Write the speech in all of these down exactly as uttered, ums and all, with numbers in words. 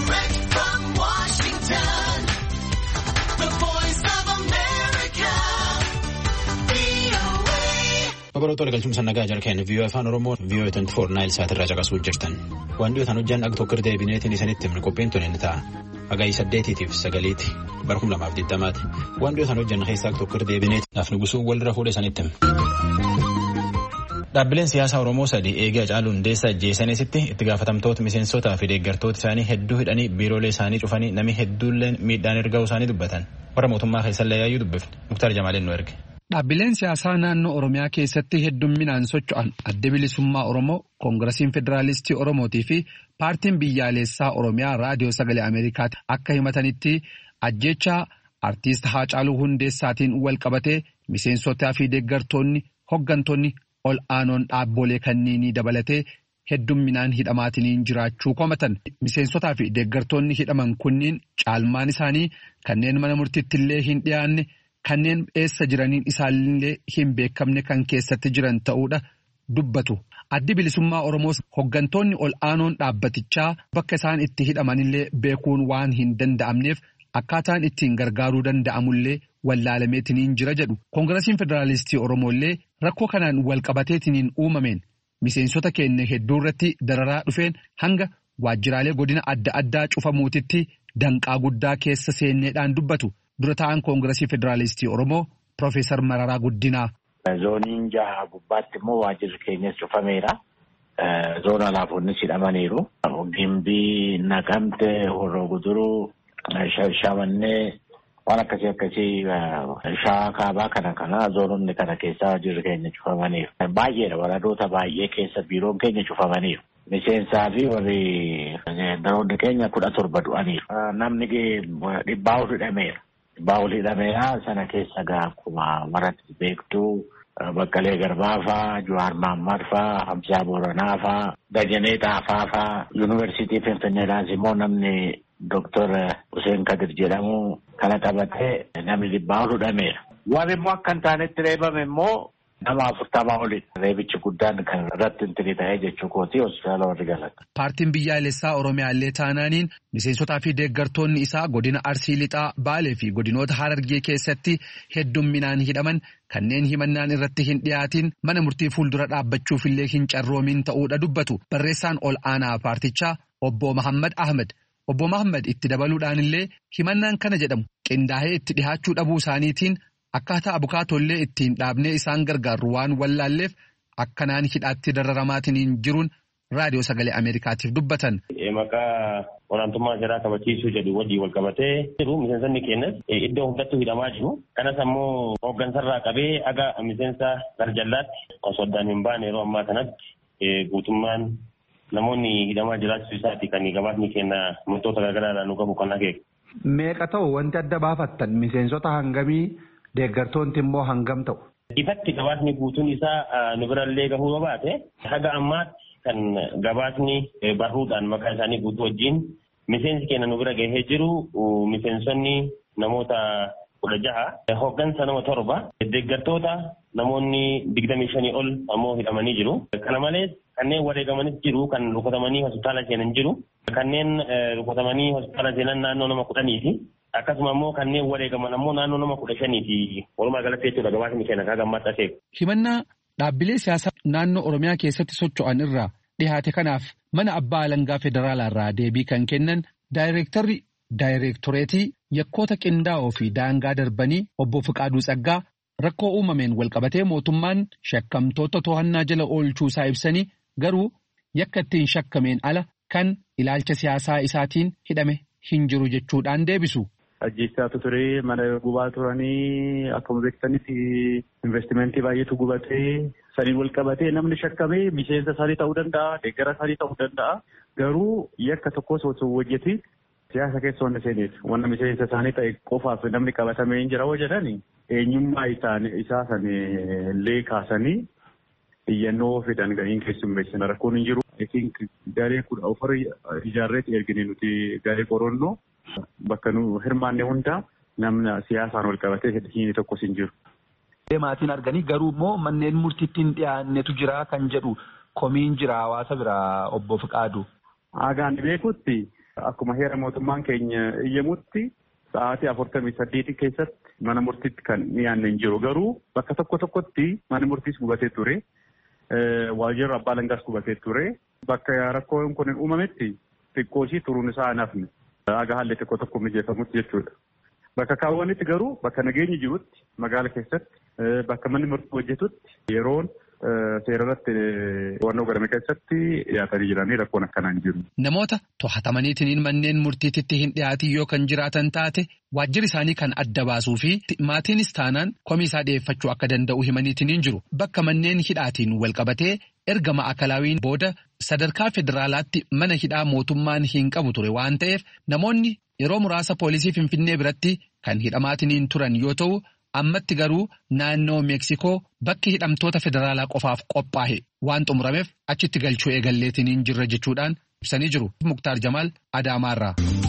Direct from Washington, the voice of America, V O A. Babal'oota galchuun sannagaa jalqeen V O A afaan Oromoo V O A twenty four Naayil Saatirraa caqasuu jirtan. Waan dhiyootaan hojjaan akka tokko deebineetiin isanitti himne qophiin tun inni ta'a. Hagayi saddeetiitiif sagaliiti bara kuma lamaaf digdamaati. Waan dhiyootaan hojjan keessaa akka tokko deebineeti naaf nugusuu walirra fuudhe isanitti himne. Dhaabbileen siyaasaa Oromoo sadii eegee Hacaaluu Hundeessaa ajjeesanitti itti gaafatamtoota miseensotaa fi deeggartoota isaanii hedduu hidhanii biiroolee isaanii cufanii namni hedduulleen miidhaan erga isaanii dubbatan. Warra mootummaa keessallee yaayyuu dubbifne. Muktaar Jamaaleen nu erge. Dhaabbileen siyaasaa naannoo Oromiyaa keessatti heddumminaan socho'an Adda Bilisummaa Oromoo, Koongirasiin Federaalistii Oromootii fi Paartiin Biyyaalessaa Oromiyaa Raadiyoo Sagalee Ameerikaatti akka himatanitti ajjeechaa Artiist Hacaaluu Hundeessaatiin wal qabatee miseensotaa fi deeggartoonni hoggantoonni ol aanoon dhaabbolee kanneenii dabalatee heddumminaan hidhamaatiin jiraachuu komatan. Miseensotaa fi deeggartoonni hidhaman kunniin caalmaan isaanii kanneen mana murtiitti illee hin dhiyaanne kanneen eessa jiraniin isaallee hin beekamne kan keessatti jiran ta'uudha dubbatu. Addi Bilisummaa Oromoos hoggantoonni ol aanoon dhaabbatichaa bakka isaan itti hidhamanillee beekuun waan hin danda'amneef akkaataan ittiin gargaaruu danda'amullee wallaalameetiniin jira jedhu. Koongirasiin Federaalistii Oromoollee rakkoo kanaan wal qabateetiniin uumameen miseensota keenya hedduu irratti dararaa dhufeen hanga waajjiraalee godina adda addaa cufamuutitti danqaa guddaa keessa seenneedhaan dubbatu. Dura ta'an Koongirasii Federaalistii Oromoo Profeesar Mararaa Guddinaa. Zooniin jaha gubbaatti immoo waajjirri keenyas cufameera. Zoona laafonnis hidhamaniiru. Gimbii, Naqamte, Horroo Guduruu, Shamannee waan akkasii akkasii Shawaa Kaabaa kana kana zoononni kana keessaa waajjirri keenya cufamaniiru. Baay'eedha waradoota baay'ee keessa biiroon keenya cufamaniiru. Miseensaa fi warri daroonni keenya kudha torba du'aniiru. Namni dhibbaa ol hidhameera. Dhibbaa ol hidhameera sana keessa gaa akkuma maratti beektuu Baqqalee Garbaa faa, Jawaar Mohammad faa, Hamzaa Booranaa faa, Dajanee Xaafaa faa, Yuunivarsiitii Finfinneedhaas immoo namni Doktor Hussein Kadir jedhamu kana qabatee namni dhibbaa ol hidhameera. Warri immoo akka hin taanetti reebame immoo nama afurtamaa olidha. Reebichi guddaan kan irratti intini ta'ee jechuu kooti hospitaala warri galata. Paartiin Biyyaalessaa Oromiyaallee taanaaniin miseensotaa fi deeggartoonni isaa godina Arsii Lixaa, Baalee fi godinoota Harargee keessatti heddumminaan hidhaman kanneen himannaan irratti hin dhiyaatiin mana murtii fuuldura dhaabbachuufillee hin carroomin ta'uudha dubbatu. Barreessaan ol aanaa paartichaa Obbo Mahammad Ahmed. Obbo Mahammad itti dabaluudhaanillee himannaan kana jedhamu qindaa'ee itti dhihaachuu dhabuu isaaniitiin akkaataa abukaatollee ittiin dhaabnee isaan gargaarru waan wallaalleef akkanaan hidhaatti dararamaatiin jiruun raadiyoo sagalee Ameerikaatiif dubbatan. Maqaa olaantummaa seeraa kabachiisuu jedhu wajjin wal qabatee jiru miseensonni keenyas iddoo hundattuu hidhamaa jiru. Kanas ammoo hooggansarraa qabee aga miseensa garjallaatti osoo addaan hin baane yeroo ammaa kanatti guutummaan namoonni hidhamaa jiraachuu isaati kan gabaasni keenya murtoota garaagaraadhaan nu qabu kan akeeku. Meeqa ta'u wanti adda baafattan miseensota hangamii deeggartoonni immoo hangam ta'u? Ifatti gabaasni guutuun isaa nu birallee gahuu yoo baate haga ammaatti kan gabaasni barruudhaan maqaa isaanii guutuu wajjin miseensi keenya nu bira gahee jiru miseensonni namoota kudha jaha hooggansa nama torba deeggartoota namoonni digdamii shanii ol ammoo hidhamanii jiru. Kana malees kanneen wareegamanis jiru kan rukutamanii hospitaala seenan jiru. Kanneen rukutamanii hospitaala seenan naannoo nama kudhaniiti. Akkasuma immoo kanneen wareegaman ammoo naannoo nama kudha shaniiti. Walumaa galatti jechuudha gabaasni keenya kan gammatta ta'e. Himannaa dhaabbilee siyaasaa naannoo Oromiyaa keessatti socho'an irraa dhihaate kanaaf mana abbaa alangaa federaalaa irraa deebii kan kennan daayireektarri daayireektoreetii yakkoota qindaa'oo fi daangaa darbanii obbo Fiqaaduu Tsaggaa rakkoo uumameen walqabatee mootummaan shakkamtoota to'annaa jala oolchuusaa ibsanii garuu yakka ittiin shakkameen ala kan ilaalcha siyaasaa isaatiin hidhame hin jiru jechuudhaan deebisu. Ajjeechaatu ture mana gubaa turanii akkuma beektanitti investimentii baay'eetu gubatee saniin wal qabatee namni shakkamee miseensa isaanii ta'uu danda'a deeggara isaanii ta'uu danda'a garuu yakka tokkos osoo hojjeti siyaasa keessa wanna seeneef wanna miseensa isaanii ta'e qofaaf namni qabatamee hin jira hoo jedhani eenyummaa isaa sanillee kaasanii iyyannoo fidan gahiin keessummeessina rakkoon hin jiru. I think garee kudha ofar ijaarreetti ergine nuti garee qorannoo bakka nu hirmaanne hunda namna siyaasaan wal qabatee hin tokkos hin jiru. Maatiin arganii garuu immoo manneen murtiitti hin dhiyaannetu jira kan jedhu komiin jira hawaasa biraa obbo Fiqaadu. Agaan beekutti akkuma heera mootummaan keenya iyyamutti sa'aatii afurtamii saddeeti keessatti mana murtiitti kan dhiyaanne hin jiru. Garuu bakka tokko tokkotti mana murtiis gubatee ture. Waajjirri abbaa alangaas gubatee ture. Bakka rakkoon kun hin uumametti xiqqooshii turuun isaa hafne. Aga haalli xiqqoo tokko mijeeffamutti jechuudha. Bakka kaawwanitti garuu bakka nageenyi jirutti magaala keessatti bakka manni murtii hojjetutti yeroon seerarratti wannoo godhame keessatti dhiyaatanii jiranii rakkoon akkanaan jiru. Namoota to'atamaniitiin manneen murtiititti hin dhiyaatin yoo kan jiraatan taate waajjirri isaanii kan adda baasuu fi maatiinis taanaan komii isaa dhiyeeffachuu akka danda'u himaniitiin jiru. Bakka manneen hidhaatiin walqabatee erga ma'akalaawiin booda sadarkaa federaalaatti mana hidhaa mootummaan hin qabu ture waan ta'eef namoonni yeroo muraasa poolisii Finfinnee biratti kan hidhamaatiin turan yoo ta'u. Ammatti garuu naannoo Meeksikoo bakki hidhamtoota federaalaa qofaaf qophaa'e waan xumurameef achitti galchuu eegalleetiin jirra jechuudhaan ibsanii jiru. Muktaar Jamaal Adaamaarraa.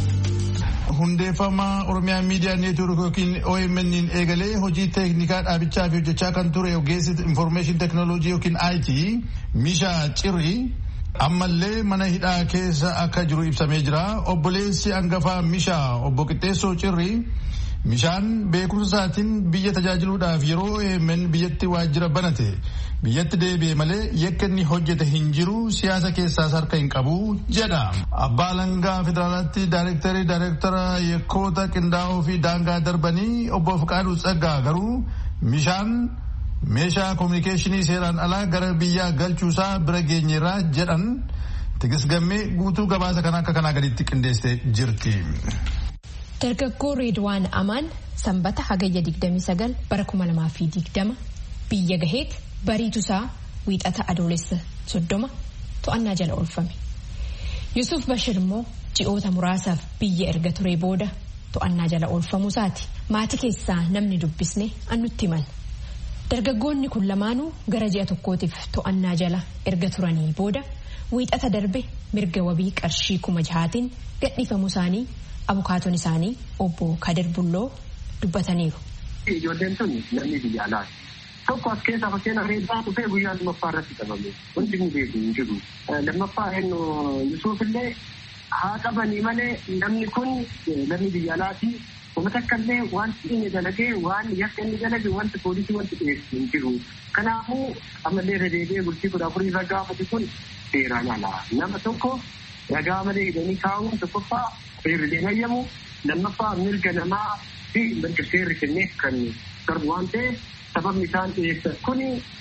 Hundeeffama Oromiyaa Miidiyaa Neetwoork yookiin O M N eegalee hojii teeknikaa dhaabichaa fi hojjechaa kan ture ogeessi Information Technology yookiin I T Mishaa Cirrii ammallee mana hidhaa keessa akka jiru ibsamee jira. Obboleessi hangafaa Mishaa obbo Qixxeessoo Cirrii. Mishaan beekumsa isaatiin biyya tajaajiluudhaaf yeroo O M N biyyatti waajjira banate biyyatti deebi'e malee yakka inni hojjete hin jiru siyaasa keessaas harka hin qabu jedha. Abbaa alangaa federaalaatti daayirektarii daayirektara yakkoota qindaa'oo fi daangaa darbanii obbo Fiqaaduu Tsaggaa garuu Mishaan meeshaa koominikeeshinii seeraan alaa gara biyyaa galchuusaa bira geenyeerraa jedhan Tigist Gammee guutuu gabaasa kana akka kanaa gaditti qindeessee jirti. Dargaggoo Reedwaan Amaan sanbata hagayya digdamii sagal bara kuma lamaa fi digdama biyya gaheet bariitusaa wiixata adoolessa soddoma to'annaa jala oolfame. Yusuf Bashir immoo ji'oota muraasaaf biyya erga turee booda to'annaa jala oolfamuusaati. Maatii keessaa namni dubbisne annutti himan. Dargaggoonni kun lamaanuu gara ji'a tokkootiif to'annaa jala erga turanii booda wiixata darbe mirga wabii qarshii kuma jahaatiin gadhiifamuu isaanii abukaatoon isaanii obbo Kadir Bulloo dubbataniiru. Ijoolleen tun namni biyya alaati. Tokko as keessaa fakkeenya reebbaa dhufee guyyaa lammaffaa irratti qabame. Wanti nu beeku hin jiru. Lammaffaa eenyu Yusuuf illee haa qabanii malee namni kun namni biyya alaati. Uummata akkallee wanti inni dalagee waan yakka inni dalage wanti poolisii wanti dhiyeessu hin jiru. Kanaafuu ammallee redeebee bultii kudha afurii irra gaafate kun seeraan alaa. Nama tokko ragaa malee hidhanii kaa'uun tokkoffaa seerri deemayyamu lammaffaa mirga namaa fi mirga seerri kennee kan darbu waan ta'eef sababni isaan dhiyeessan kun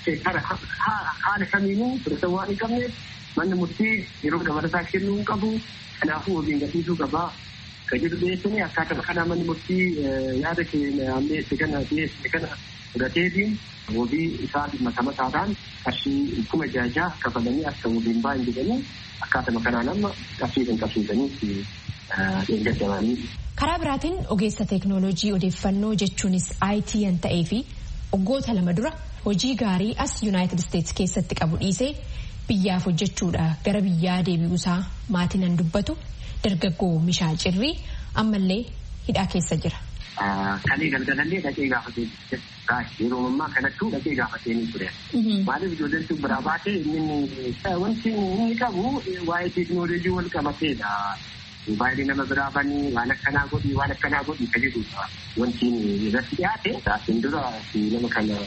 haala kamiinuu fudhatan waan hin qabneef manni murtii yeroo dabalataa kennuu hin qabu. Kanaafuu wabiin gadhiisuu qabaa. Kan jedhu dhiyeessanii akkaataa kanaa manni murtii yaada keenya ammeesse kana dhiyeesse kana fudhateetiin wabii isaa mata mataadhaan qarshii kuma jaajaa kafalanii akka wabiin baay'een jedhanii akkaataa kanaan amma qabsiisan qabsiisanii eeggatamanii. Karaa biraatiin ogeessa teeknooloojii odeeffannoo jechuunis I T yan ta'ee fi waggoota lama dura hojii gaarii as Yuunaayitid Isteetsi keessatti qabu dhiisee biyyaaf hojjechuudha gara biyyaa deebi'uusaa maatiin nan dubbatu. Dargaggoo Mishaa Cirrii ammallee hidhaa keessa jira. Kalee galgalallee dhaqee gaafatee yeroo ammaa kanattuu dhaqee gaafatee ni ture. Maaliif ijoolleen sun biraa baatee inni wanti inni qabu waa'ee teeknooloojii wal qabateedha. Baay'ee nama biraa banii waan akkanaa godhi waan akkanaa godhi kan jedhudha. Wanti irratti dhiyaate asiin dura nama kana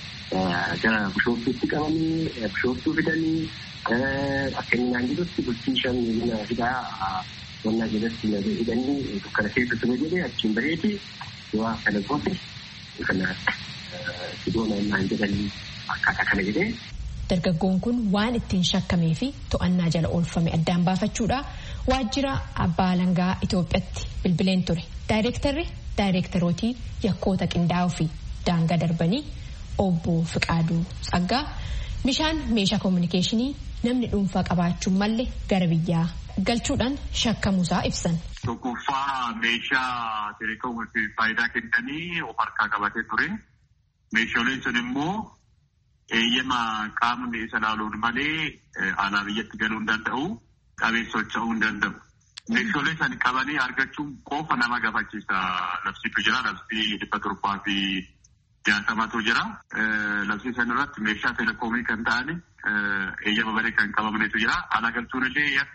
gara bishooftuutti qabanii bishooftuu fidanii akka inni naan jedhutti bultii shan hidhaa wannaa jedhatti hidhanii dukkana keessa ture jedhee achiin bareeti yoo kana goote kana sidoona naan jedhanii akkaataa kana jedhee. Dargaggoon kun waan ittiin shakkamee fi to'annaa jala oolfame addaan baafachuudha waajjira abbaa alangaa Itoophiyaatti bilbileen ture. Daayirektarri daayirektarootii yakkoota qindaa'oo fi daangaa darbanii obbo Fiqaaduu Tsaggaa Mishaan meeshaa koominikeeshinii namni dhuunfaa qabaachuun malee gara biyyaa galchuudhaan shakkamuusaa ibsan. Tokkoffaa meeshaa teleekoomiif faayidaa kennanii of harkaa qabatee ture. Meeshaaleen sun immoo eeyyama qaamni isa laaluun malee alaa biyyatti galuu hin danda'u, qabee socho'uu hin danda'u. Meeshaalee san qabanii argachuun qofa nama gaafachiisa. Labsiitu jira, labsii dhibba torbaa fi jaatamatu jira. Labsii san irratti meeshaa teleekoomii kan ta'an eeyyama baree kan qabamnetu jira. Alaa galchuun illee yakka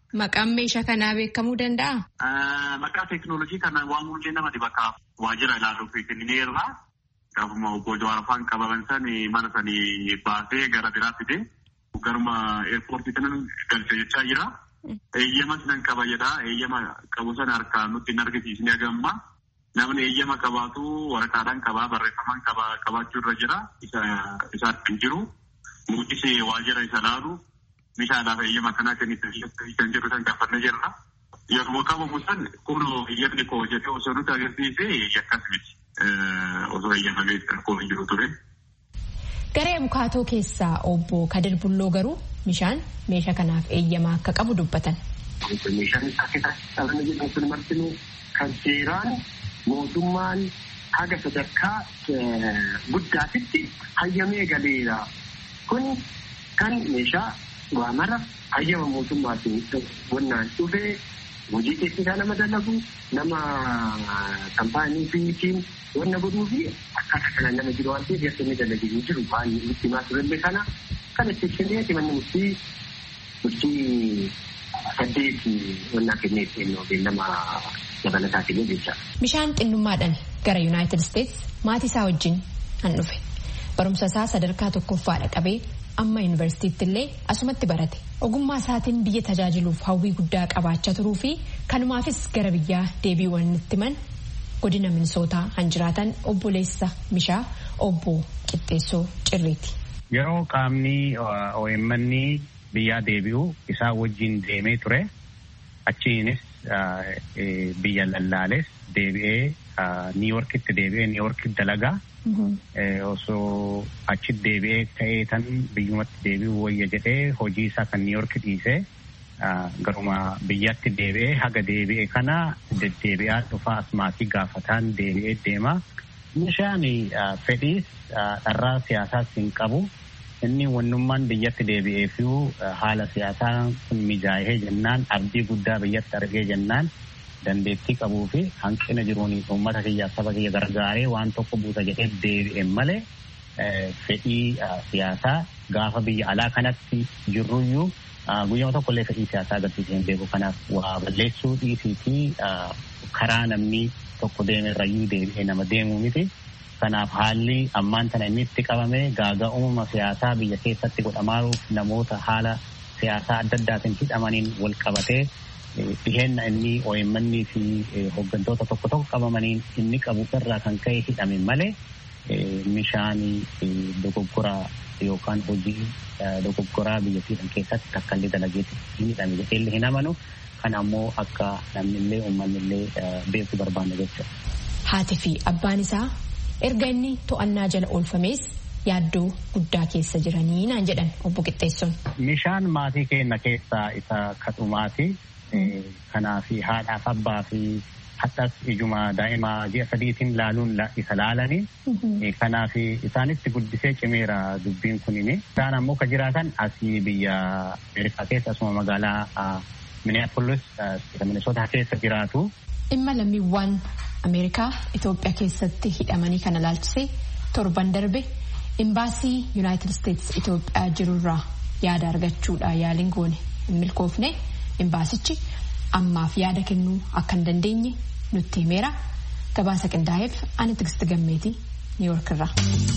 Maqaan meeshaa kanaa beekamuu danda'a? Maqaa teekinooloojii kana waamuu illee nama dibakaaf waajjira ilaaluuf kennineerra. Gaafuma obbo Jawaar afaan qabaman sani mana sanii baasee gara biraatti fide garuma eerpoortii kanan galchee jechaa jira. Eeyyama sinan qaba jedha. Eeyyama qabu sana harkaan nutti hin argisiisne agamma. Namni eeyyama qabaatu waraqaadhaan qabaa barreeffamaan qabaachuu irra jira. Isa hin jiru. Nutis waajjira isa laalu meeshaadhaaf eeyyama kanaa kan jedhu san gaafannee jirra. Yeroo qabamu san kun eeyyamni koo jedhee osoo nuti agarsiise yakkas miti. Osoo eeyyamamee koo hin jiru ture. Garee abukaatoo keessaa obbo Kadir Bulloo garuu meeshaan meeshaa kanaaf eeyyama akka qabu dubbatan. Meeshaan isaa keessatti dhalli jedhamu kun martinuu kan seeraan mootummaan haga sadarkaa guddaatitti hayyamee galeera. Kun kan meeshaa waamara hayyama mootummaatiin wannaan dhufee hojii teeknikaa nama dalagu nama kaampaanii fiitiin wanna godhuu fi akkaataa kanaan nama jiru waan ta'eef yakkamee dalagee hin jiru waan itti himaa turellee kana kan itti ibsinee manni murtii murtii saddeeti wannaa kennee kennuu beellama dabalataa kennee jecha. Bishaan xinnummaadhaan gara Yuunaayitid Isteets maatii isaa wajjin han dhufe. Barumsa isaa sadarkaa tokkoffaadha qabee amma yuunivarsiitiitti illee asumatti barate. Ogummaa isaatiin biyya tajaajiluuf hawwii guddaa qabaachaa turuu fi kanumaafis gara biyyaa deebiiwwan itti man godina Minisootaa han jiraatan obboleessa Mishaa obbo Qixxeessoo Cirriiti. Yeroo qaamni O M N biyyaa deebi'u isaa wajjin deemee ture achiinis biyya lallaales deebi'ee Niiworkitti deebi'ee Niiworkitti dalagaa. Osoo achitti deebi'ee ka'ee tan biyyumatti deebi'u wayya jedhee hojii isaa kan Niiwork dhiisee garuma biyyatti deebi'ee haga deebi'ee kana deddeebi'aa dhufaa asmaatii gaafataan deebi'ee deema. Meeshaan fedhiis dharraa siyaasaas hin qabu. Inni wannummaan biyyatti deebi'ee fi haala siyaasaa kun mijaa'ee jennaan abdii guddaa biyyatti argee jennaan. Dandeettii qabuu fi hanqina jiruun uummata kiyyaa saba kiyya gargaaree waan tokko buusa jedhee deebi'een malee fedhii siyaasaa gaafa biyya alaa kanatti jirruyyuu guyyama tokkollee fedhii siyaasaa agarsiisee hin beeku. Kanaaf waa balleessuu dhiisii fi karaa namni tokko deemerrayyuu deebi'ee nama deemuu miti. Kanaaf haalli ammaan tana inni itti qabame gaagaa uumama siyaasaa biyya keessatti godhamaaruuf namoota haala siyaasaa adda addaatiin hidhamaniin wal qabatee dhiheenna inni O M N fi hooggantoota tokko tokko qabamaniin inni qabu irraa kan ka'e hidhame malee meeshaan dogoggoraa yookaan hojii dogoggoraa biyyattii keessatti takkallee dalageetti hidhame jedhee hin amanu. Kan ammoo akka namnillee uummanillee beeku barbaanne jechuudha. Haati fi abbaan isaa erga inni to'annaa jala oolfamees yaaddoo guddaa keessa jiranii naan jedhan obbo Qixxeessoon. Meeshaan maatii keenya keessaa isa kadhumaati. Kanaaf haadhaaf abbaa fi haxas ijuma daa'imaa ji'a sadiitiin laaluun isa laalanii. Kanaaf isaanitti guddisee cimeera dubbiin kunini. Isaan ammoo kan jiraatan asii biyya Ameerikaa keessa asuma magaalaa Minneapolis Minisootaa keessa jiraatu. Dhimma lammiiwwan Ameerikaa Itoophiyaa keessatti hidhamanii kana laalchisee torban darbe imbaasii Yuunaayitid Isteets Itoophiyaa jirurraa yaada argachuudha yaaliin goone hin milkoofne. Imbaasichi ammaaf yaada kennuu akka hin dandeenye nutti himeera. Gabaasa qindaa'eef ani Tigisti Gammeetii Niiwork irraa.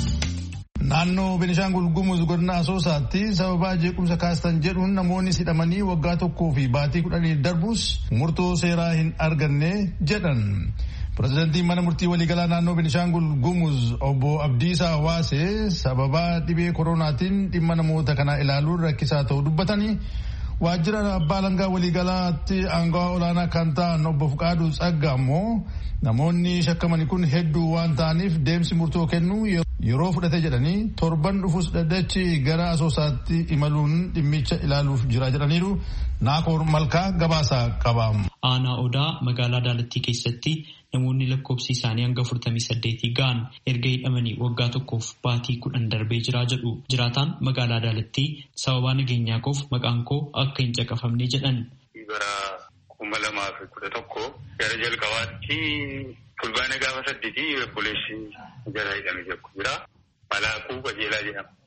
Naannoo Beenishaangul Gumuz godina Asoosaatti sababa jeequmsa kaastan jedhuun namoonni hidhamanii waggaa tokkoo fi baatii kudhanii darbus murtoo seeraa hin arganne jedhan. Pireezidantiin mana murtii waliigalaa naannoo Beenishaangul Gumuz obbo Abdiisaa Waasee sababa dhibee koronaatiin dhimma namoota kanaa ilaaluun rakkisaa ta'uu dubbatanii. Waajjira abbaa alangaa waliigalaatti aangawa olaanaa kan ta'an obbo Fuqaaduu Tsaggaa ammoo namoonni shakkamanii kun hedduu waan ta'aniif deemsi murtoo kennuu yeroo fudhate jedhanii torban dhufus dhaddachi gara Asoosaatti imaluun dhimmicha ilaaluuf jira jedhaniiru. Naakoor Malkaa gabaasaa qaba. Aanaa Odaa magaalaa Daalattii keessatti namoonni lakkoofsi isaanii hanga afurtamii saddeetii ga'an erga hidhamanii waggaa tokkoof baatii kudhan darbee jiraa jedhu jiraataan magaalaa Daalattii sababaa nageenyaa koof maqaan koo akka hin caqafamne jedhan. Bara kuma lamaa fi kudha tokko gara jalqabaatti fulbaana gaafa saddeetii obboleessi jala hidhamee jira. Malaakuu Qajeelaa jedhama.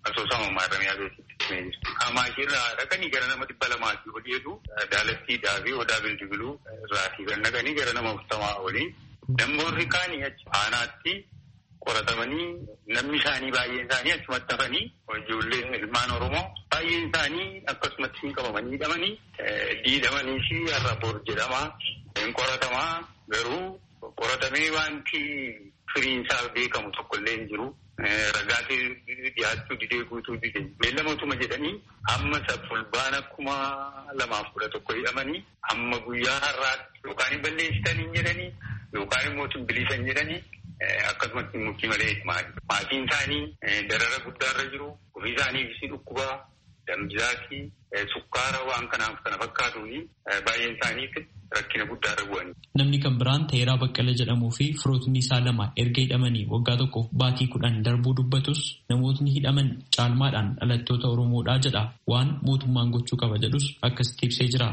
asoosama maarramiyaa beeksisaa jirti. Kamaashiirraa dhaqanii gara nama dhibba lamaatti olii jedhu daalattiidhaa fi odaa bildibiluu irraatii kan dhaqanii gara nama afurtamaa olii. Namoonni kaanii achi aanaatti qoratamanii namni isaanii baay'een isaanii achumatti hafanii ijoolleen ilmaan Oromoo baay'een isaanii akkasumatti hin qabamanii hidhamanii diidhamanii fi har'a bor jedhamaa hin qoratamaa garuu qoratamee wanti firiin isaa beekamu tokkollee hin jiru. Ragaatii dhiyaachuu didee guutuu didee beellamootuma jedhanii amma fulbaana kuma lamaaf kudha tokko hidhamanii amma guyyaa har'aatti yookaan hin balleessitanii jedhanii yookaan immoo bilisan jedhanii akkasumatti murtii malee maatiin isaanii darara guddaarra jiru ofii isaaniifis dhukkubaa damjaatii sukkaara waan kanaaf kana fakkaatuuni baay'een isaaniitti rakkina guddaarra bu'anii. Namni kan biraan Teeraa Baqqala jedhamuu fi firootni isaa lama erga hidhamanii waggaa tokkoof baatii kudhan darbuu dubbatus namootni hidhaman caalmaadhaan dhalattoota Oromoodhaa jedha. Waan mootummaan gochuu qaba jedhus akkasitti ibsee jira.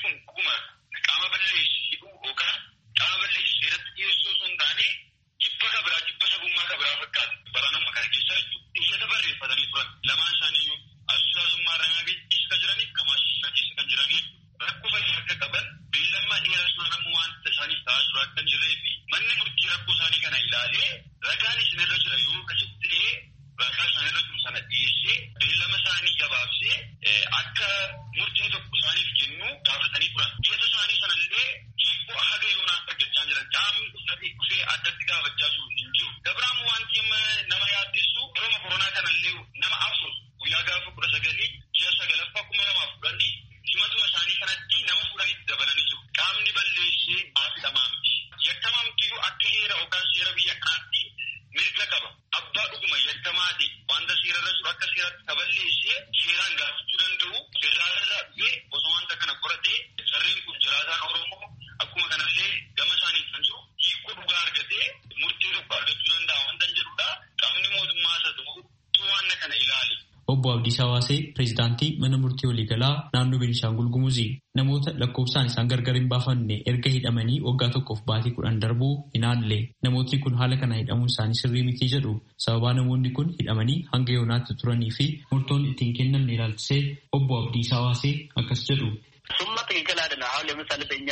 Obbo Abdiis Hawaasee pireezidaantii mana murtii waliigalaa naannoo Beenishaangul Gumuzii namoota lakkoofsaan isaan gargar hin baafanne erga hidhamanii waggaa tokkoof baatii kudhan darbuu hin haalle namootni kun haala kana hidhamuun isaanii sirrii miti jedhu sababaa namoonni kun hidhamanii hanga yoonaatti turanii fi murtoon ittiin kennan ilaalchisee Obbo Abdiis Hawaasee akkas jedhu. Summa ትክክል አይደለም። አሁን ለምሳሌ በእኛ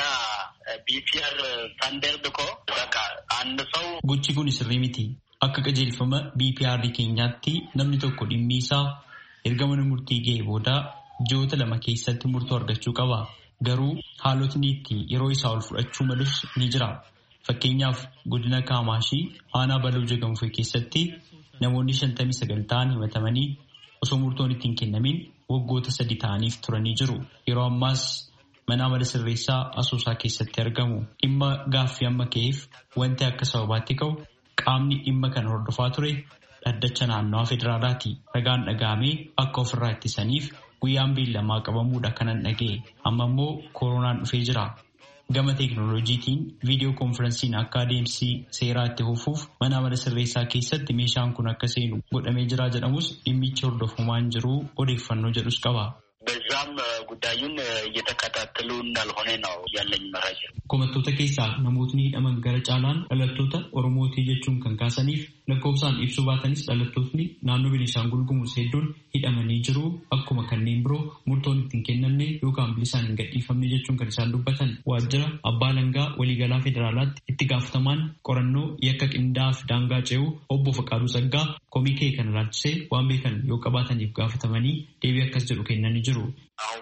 ቢፒአር ስታንዳርድ እኮ በቃ አንድ ሰው gochi kun sirrii miti. Akka qajeelfama B P R keenyaatti namni tokko dhimmi isaa erga mana murtii ga'ee booda ji'oota lama keessatti murtoo argachuu qaba. Garuu haalotni itti yeroo isaa ol fudhachuu malus ni jira. Fakkeenyaaf godina Kaamaashii aanaa Baloo Jagamfuu keessatti namoonni shantamii sagal ta'an himatamanii osoo murtoon ittiin kennamin waggoota sadi ta'aniif turanii jiru. Yeroo ammaas mana amala sirreessaa Asoosaa keessatti argamu. Dhimma gaaffii amma ka'eef wanti akka sababaatti ka'u qaamni dhimma kana hordofaa ture dhaddacha naannawaa federaalaati. Ragaan dhagahamee akka ofirraa ittisaniif guyyaan beellamaa qabamuudha kanan dhaga'e. Amma immoo koronaan dhufee jira. Gama teekinooloojiitiin viidiyoo koonfiraansiin akka adeemsi seeraa itti fufuuf mana amala sirreessaa keessatti meeshaan kun akka seenu godhamee jira jedhamus dhimmichi hordofamaan jiru odeeffannoo jedhus qaba. በዛም ጉዳዩን እየተከታተሉ እንዳልሆነ ነው ያለኝ መረጃ። Komattoota keessaa namootni hidhaman gara caalaan dhalattoota Oromootii jechuun kan kaasaniif lakkoofsaan ibsuu baatanis dhalattootni naannoo Beenishaangul Gumuz hedduun hidhamanii jiru. Akkuma kanneen biroo murtoon ittiin kennamne yookaan bilisaan hin gadhiifamne jechuun kan isaan dubbatan waajjira abbaa alangaa waliigalaa federaalaatti itti gaafatamaan qorannoo yakka qindaa'aa fi daangaa ce'uu obbo Faqaaduu Saggaa komii kee kana ilaalchisee waan beekan yoo qabaataniif gaafatamanii deebii akkas jedhu kennanii jiru. አሁን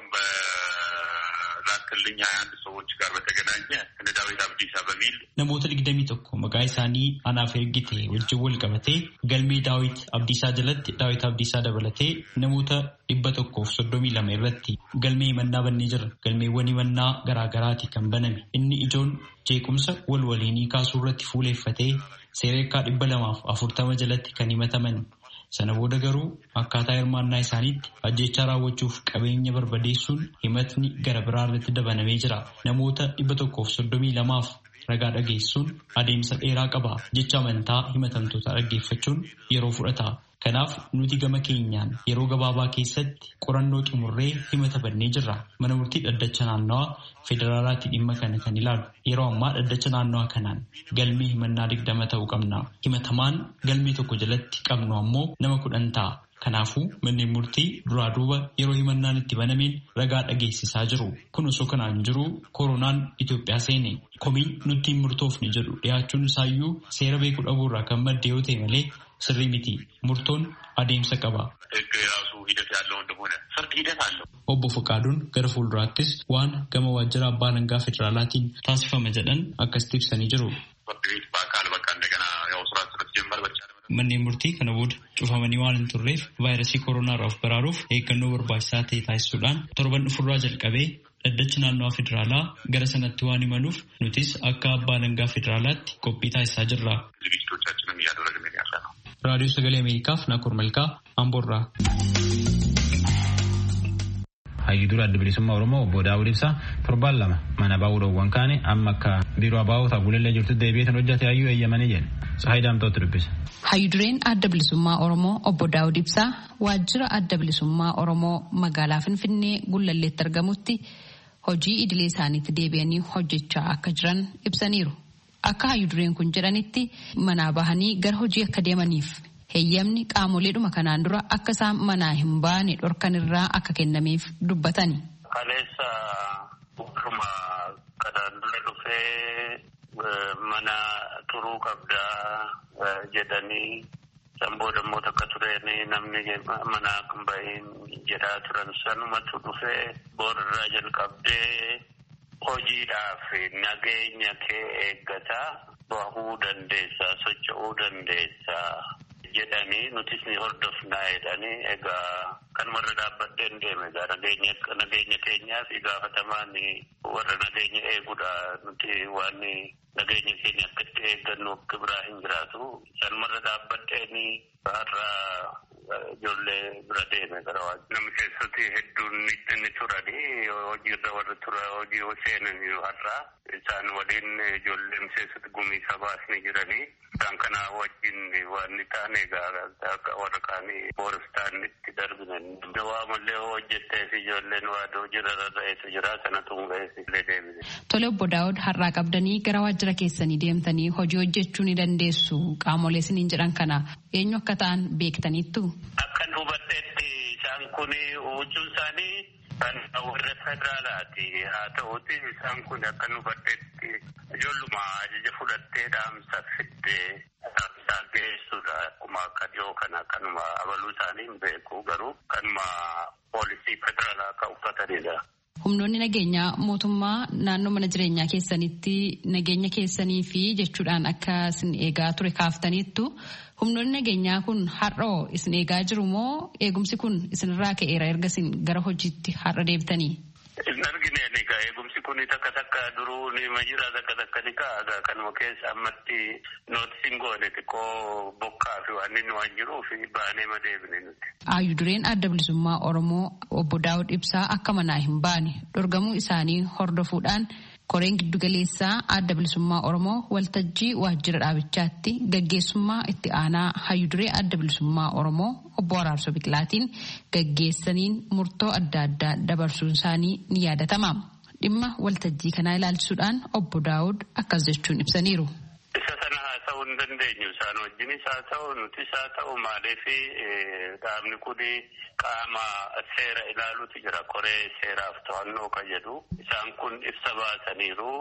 በላክልኝ ሀያ አንድ ሰዎች ጋር በተገናኘ እነ ዳዊት አብዲሳ በሚል namoota digdamii tokko maqaa isaanii anaaf ergite wajjin wal qabatee galmee daawit abdiisaa jalatti daawit abdiisaa dabalatee namoota dhibba tokkoof soddomii lama irratti galmee himannaa bannee jira. Galmeewwan himannaa garaagaraati kan baname. Inni ijoon jeequmsa wal waliinii kaasuu irratti fuuleeffatee seereekaa dhibba lamaaf afurtama jalatti kan himataman. Sana booda garuu akkaataa hirmaannaa isaaniitti ajjeechaa raawwachuuf qabeenya barbadeessuun himatni gara biraa irratti dabalamee jira. Namoota dhibba tokkoof soddomii lamaaf ragaa dhageessuun adeemsa dheeraa qaba. Jecha amantaa himatamtoota dhaggeeffachuun yeroo fudhata. Kanaaf nuti gama keenyaan yeroo gabaabaa keessatti qorannoo xumurree himata bannee jirra. Mana murtii dhaddacha naannawaa federaalaatti dhimma kana kan ilaalu. Yeroo ammaa dhaddacha naannawaa kanaan galmee himannaa digdama ta'uu qabna. Himatamaan galmee tokko jalatti qabnu ammoo nama kudhan ta'a. Kanaafuu manneen murtii duraa duuba yeroo himannaan itti banameen ragaa dhageessisaa jiru. Kun osoo kanaan jiru koronaan Itoophiyaa seene. Komiin nutti hin murtoofne jedhu dhiyaachuun isaayyuu seera beekuu dhabuurraa kan madde yoo ta'e malee sirrii miti. Murtoon adeemsa qaba. Obbo Fakaaduun gara fuulduraattis waan gama waajjira abbaa alangaa federaalaatiin taasifama jedhan akkasitti ibsanii jiru. Manneen murtii kana booda cufamanii waan hin turreef vaayirasii koronaa irraa of baraaruuf eeggannoo barbaachisaa ta'e taasisuudhaan torban dhufurraa jalqabee dhaddachi naannoo federaalaa gara sanatti waan imaluuf nutis akka abbaa alangaa federaalaatti qophii taasisaa jirra. Raadiyoo Sagalee Ameerikaaf Naakoor Malkaa Amboorraa. Hayyu dura adda bilisummaa Oromoo obbo Daawud Ibsaa torbaan lama mana baa'uudhaawwan kaane amma akka biiroo abaa'oota gulillee jirtu deebi'eetan hojjate hayyuu eeyyamanii jedhe. Saayidaamtootti dubbisa. Hayyu dureen adda bilisummaa Oromoo obbo Daawud Ibsaa waajjira adda bilisummaa Oromoo magaalaa Finfinnee Gullalleetti argamutti hojii idilee isaaniitti deebi'anii hojjechaa akka jiran ibsaniiru. Akka hayyu dureen kun jedhanitti manaa bahanii gara hojii akka deemaniif heeyyamni qaamoleedhuma kanaan dura akka isaan manaa hin baane dhorkan irraa akka kennameef dubbatani. Kaleessa warruma kanaan dura dhufee mana turuu qabdaa jedhanii samboo dammoo takka tureen namni mana kan bahin jedhaa turan sanumatu dhufee boorarraa jalqabdee hojiidhaaf nageenya kee eeggataa bahuu dandeessaa socho'uu dandeessaa jedhanii nutis ni hordofnaa jedhanii egaa kanumarra dhaabbadheen deeme egaa nageenya nageenya keenyaaf gaafatamaan warra nageenya eeguudha nuti waan nageenya keenya akkatti eeggannu akka biraa hin jiraatu sanumarra dhaabbadheen har'a ijoollee bira deeme gara waajjira. Namni keessatti hedduun ni turani hojiirra warra tura hojii seenan har'a isaan waliin ijoollee miseensota gumii sabaas ni jiranii. Isaan kana wajjin waan ni taane egaa warra kaanii booristaanitti darbinan. Waa mallee hojjetteef ijoolleen waa hojiirra rarra'eetu jira sanatu hungaa'eef illee deebine. Tole obbo Daawud har'aa qabdanii gara waajjira keessanii deemtanii hojii hojjechuu ni dandeessu qaamolee isiniin jedhan kana eenyu akka ta'an beektaniittu? Akkan hubateetti isaan kun huccuun isaanii kan warra federaalaati. Haa ta'uuti isaan kun akkan hubateetti ijoolluma ajaja fudhattee dhaamsa fiddee dhaamsa geessuudha. Akkuma akka dhiyoo kana kanuma abaluu isaanii hin beeku garuu kanuma poolisii federaalaa akka uffatanidha. Humnoonni nageenyaa mootummaa naannoo mana jireenyaa keessanitti nageenya keessanii fi jechuudhaan akka isin eegaa ture kaaftaniittu humnoonni nageenyaa kun har'oo isin eegaa jiru moo eegumsi kun isinirraa ka'eera erga isin gara hojiitti har'a deebitanii? Hin argine egaa eegumsi kun takka takka duruu ni majira takka takka ni ka'aga kanuma keessa ammatti nootisiin goone xiqqoo bokkaa fi waan inni waan jiruuf baanee ma deebine nuti. Hayyu dureen adda bilisummaa Oromoo obbo Daawud Ibsaa akka manaa hin baane dorgamuu isaanii hordofuudhaan koreen giddugaleessaa adda bilisummaa Oromoo waltajjii waajjira dhaabichaatti gaggeessummaa itti aanaa hayyu duree adda bilisummaa Oromoo obbo Araarsoo Biqilaatiin gaggeessaniin murtoo adda addaa dabarsuun isaanii ni yaadatama. Dhimma waltajjii kanaa ilaalchisuudhaan obbo Daawud akkas jechuun ibsaniiru. Isa sana haasa'uu hin dandeenyu isaan wajjinis haa ta'u nutis haa ta'u maaliif dhaabni kun qaama seera ilaaluutu jira koree seeraaf to'annoo kan jedhu isaan kun ibsa baasaniiru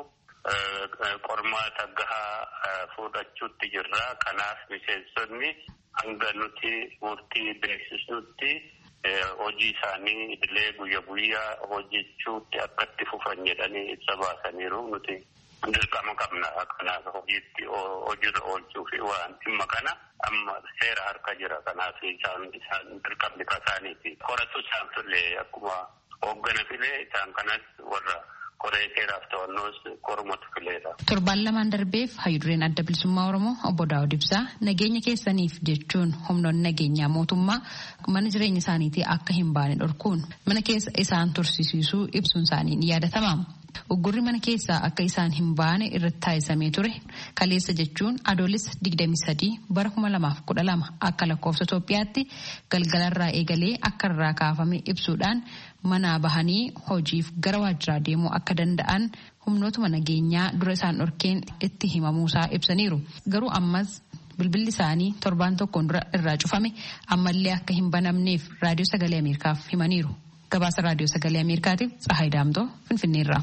qormaata gahaa fudhachuutti jirra kanaaf miseensonni hanga nuti murtii beeksisnutti hojii isaanii idilee guyya guyyaa hojjechuutti akkatti fufan jedhanii ibsa baasaniiru nuti. Dirqama qabna kanaaf hojiitti hojiirra oolchuu fi waan dhimma kana amma seera harka jira kanaaf isaan isaan dirqamni kasaaniiti. Horatu isaan filee akkuma hooggana filee isaan kanas warra koree seeraaf to'annoos korumatu fileedha. Torbaan lamaan darbeef hayyu dureen adda bilisummaa Oromoo obbo Daawud Ibsaa nageenya keessaniif jechuun humnoonni nageenyaa mootummaa mana jireenya isaaniitii akka hin baane dhorkuun mana keessa isaan tursiisuu ibsuun isaanii ni yaadatama. Uggurri mana keessaa akka isaan hin baane irratti taasisamee ture kaleessa jechuun adoolessa digdamii sadii bara kuma lamaaf kudha lama akka lakkoofsa Itoophiyaatti galgalarraa eegalee akka irraa kaafame ibsuudhaan manaa bahanii hojiif gara waajjiraa deemuu akka danda'an humnootuma nageenyaa dura isaan dhorkeen itti himamuusaa ibsaniiru. Garuu ammas bilbilli isaanii torbaan tokkoon dura irraa cufame ammallee akka hin banamneef raadiyoo sagalee Ameerikaaf himaniiru. Gabaasa raadiyoo sagalee Ameerikaatiif Tsahaay Daamtoo Finfinneerraa.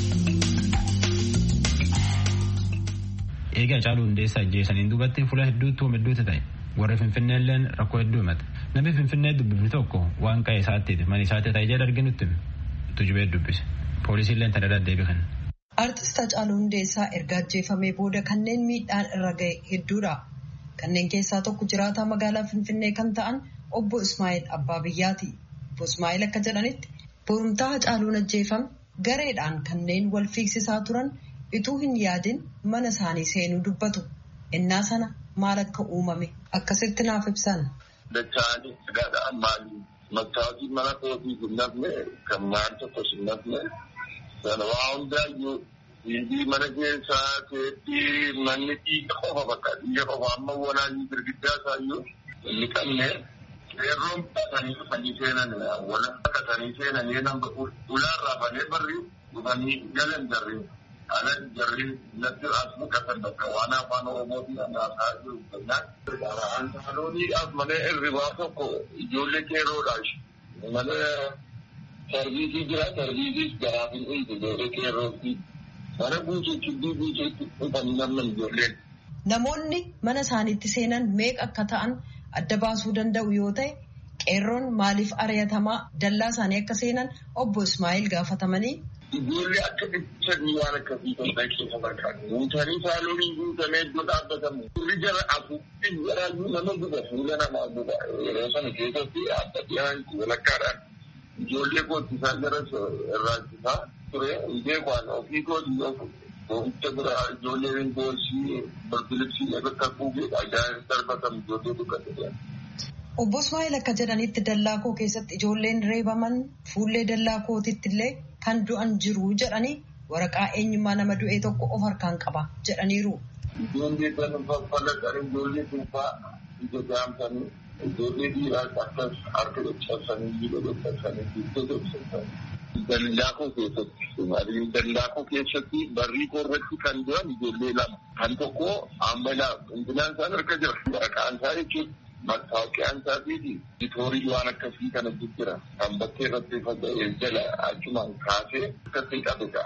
Egaa Haacaaluu Hundeessaa ajjeesaniin duubatti fuula hedduutti hedduutu ta'e. Warri Finfinneelleen rakkoo hedduu himate. Namni Finfinnee dubbifne tokko waan qa'ee isaatti mana isaatti ta'e jedha arginutti tujubee dubbise. Poolisiilleen tadadhaa deebi'an. Artist Haacaaluu Hundeessaa erga ajjeefamee booda kanneen miidhaan irra ga'e hedduudha. Kanneen keessaa tokko jiraataa magaalaa Finfinnee kan ta'an obbo Ismaa'eel Abbaa Biyyaati. Obbo Ismaa'eel akka jedhanitti borumtaa Haacaaluun ajjeefame gareedhaan kanneen wal fiigsisaa turan ituu hin yaadin mana isaanii seenuu dubbatu. Innaa sana maal akka uumame akkasitti naaf ibsan. Dacha'anii sagaadhaan maali maktaabii mana kootii hin nafne kan maan tokkos hin nafne sana waa hundaayyuu dhiibii mana keessaa teettii manni dhiiga qofa bakka dhiiga qofa amma walaayii girgiddaa isaayyuu inni qabne yerroon baatanii dhufanii seenan wala baatanii seenanii nama ulaarraa banee barri dhufanii galan jarri. Ana jarri natti asmu katan bakka waan afaan Oromootiin anaasaa jiru kennaan. Haaloonii as malee irribaa tokko ijoollee qeerroodhaas. Malee sarbiisii jira sarbiisiis garaaf hin dhiisu ijoollee qeerrootti. Mana buusuu kibbuu buusuutti dhufanii namni ijoolleen. Namoonni mana isaaniitti seenan meeqa akka ta'an adda baasuu danda'u yoo ta'e qeerroon maaliif ari'atamaa dallaa isaanii akka seenan obbo Ismaa'eel gaafatamanii. Ijoollee akka ibsanii waan akkasii ta'e keessa barbaadu. Guutanii saaloonii guutamee iddoo dhaabbatamu. Turri jara afuuffin jaraayyuu nama guba fuula namaa guba. Yeroo sana keessatti adda dhiyaan walakkaadhaan ijoollee koottisaa jara irraachisaa ture. Beekwaan ofii kootii oomisha bira ijoolleen boorsii barbilibsii bakka kuugee ajaa'ib darbatamu ijoollee dukkate. Obbo Ismaa'eel akka jedhanitti dallaa koo keessatti ijoolleen reebaman fuullee dallaa kootitti illee kan du'an jiru jedhanii waraqaa eenyummaa nama du'ee tokko of harkaan qaba jedhaniiru. Ijoollee kan faffalaqan ijoollee duubaa ija jaamsanii ijoollee dhiiraas akkas harka caccabsanii jiidha caccabsanii iddoo caccabsanii. Dallaa koo keessatti dallaa koo keessatti barrii koo irratti kan du'an ijoollee lama kan tokko ammalaa hundinaan isaan harka jira waraqaan isaa jechuudha. Mattaawoqiyaan isaatii bitoorii waan akkasii kana jira. Kan bakkee irratti faca'ee jala achumaan kaasee akkasii qabe ta'a.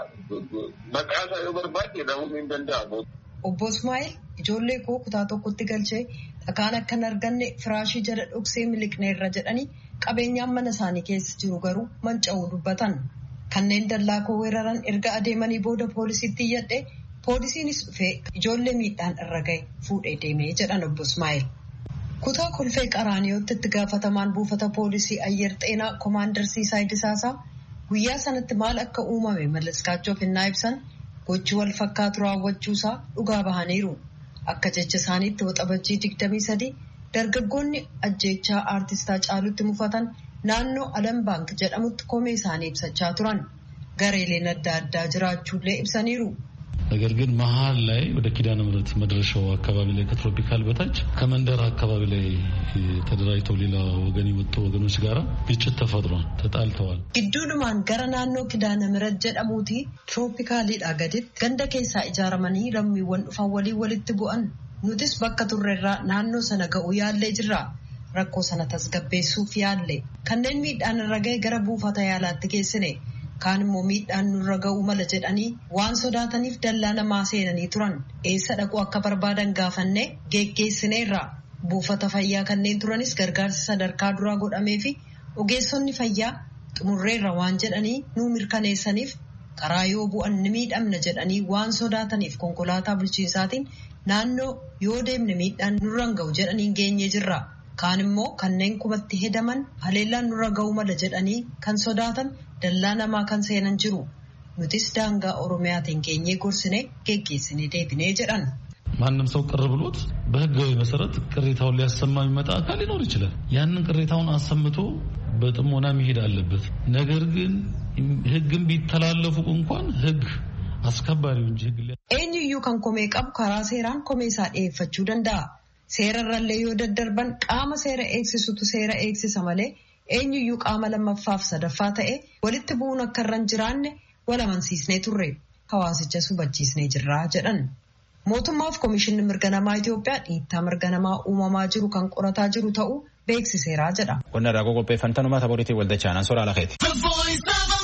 Maqaa isaa yoo barbaade dhahuun hin danda'amu. Obbo Ismaa'eel ijoollee koo kutaa tokkotti galchee dhakaan akka hin arganne firaashii jala dhoksee miliqneerra jedhanii qabeenyaan mana isaanii keessa jiru garuu manca'uu dubbatan. Kanneen dallaa koo weeraran erga adeemanii booda poolisiitti iyyadhe poolisiinis dhufee ijoollee miidhaan irra ga'e fuudhee deemee jedhan obbo Ismaa'eel. Kutaa kolfee qaraaniyootti itti gaafatamaan buufata poolisii ayyer xeenaa koomaandar Siisaay Disaasaa guyyaa sanatti maal akka uumame mallaskaachuuf hinnaa ibsan gochi wal fakkaatu raawwachuusaa dhugaa bahaniiru. Akka jecha isaaniitti waxabajjii digdamii sadii dargaggoonni ajjeechaa aartistaa Haacaaluutti mufatan naannoo Alam Baank jedhamutti komee isaanii ibsachaa turan. Gareeleen adda addaa jiraachuullee ibsaniiru. ነገር ግን መሀል ላይ ወደ ኪዳነ ምሕረት መድረሻው አካባቢ ላይ ከትሮፒካል በታች ከመንደር አካባቢ ላይ ተደራጅተው ሌላ ወገን የወጡ ወገኖች ጋራ ግጭት ተፈጥሯል። ተጣልተዋል። ግዱድማን ገረ ናኖ ኪዳነ ምሕረት ጀደሙቲ ትሮፒካሊidha gaditti ganda keessaa ijaaramanii lammiiwwan dhufan walii walitti bu'an nutis bakka turreerraa naannoo sana ga'u yaallee jirra. Rakkoo sana tasgabbeessuuf yaalle kanneen miidhaan irra ga'e gara buufata yaalaatti geessine. Kaan immoo miidhaan nurra ga'uu mala jedhanii waan sodaataniif dallaa namaa seenanii turan eessa dhaquu akka barbaadan gaafannee geggeessineerra. Buufata fayyaa kanneen turanis gargaarsi sadarkaa duraa godhamee fi ogeessonni fayyaa xumurreerra waan jedhanii nuu mirkaneessaniif karaa yoo bu'an ni miidhamna jedhanii waan sodaataniif konkolaataa bulchiinsaatiin naannoo yoo deemne miidhaan nurra ga'u jedhanii geenyee jirra. Kaan immoo kanneen qubatti hedaman haleellaan nurra ga'uu mala jedhanii kan sodaatan dallaa namaa kan seenan jiru. Nutis daangaa Oromiyaatiin geenyee gorsine geggeessinee deebinee jedhan. ማንም ሰው ቅር ብሎት በህጋዊ መሰረት ቅሬታውን ሊያሰማ የሚመጣ አካል ሊኖር ይችላል። ያንን ቅሬታውን አሰምቶ በጥሞና መሄድ አለበት። ነገር ግን ህግን ቢተላለፉ እንኳን ህግ አስከባሪው እንጂ ህግ eenyuyyuu kan komee qabu karaa seeraan komee isaa dhiyeeffachuu danda'a. Seerarrallee yoo daddarban qaama seera eegsisutu seera eegsisa malee eenyuyyuu qaama lammaffaaf sadaffaa ta'e walitti bu'uun akka irra hin jiraanne wal amansiisnee turre hawaasicha hubachiisnee jirra jedhan. Mootummaaf Komishinni Mirga Namaa Itoophiyaa dhiittaa mirga namaa uumamaa jiru kan qorataa jiru ta'uu beeksiseera jedha. Qonna irraa qopheeffantan uummata boriitiin waldachaan soraa lakeeti.